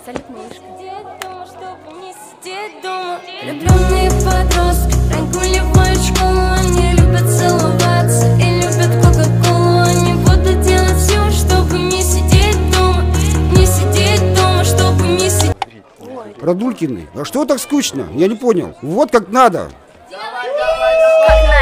Салют, малышка. Влюбленные подростки прогуливают школу, они любят целоваться и любят кока-колу. Они будут делать все, чтобы не сидеть дома, не сидеть дома, чтобы не сидеть. Радулькины, а что так скучно? Я не понял. Вот как надо. Как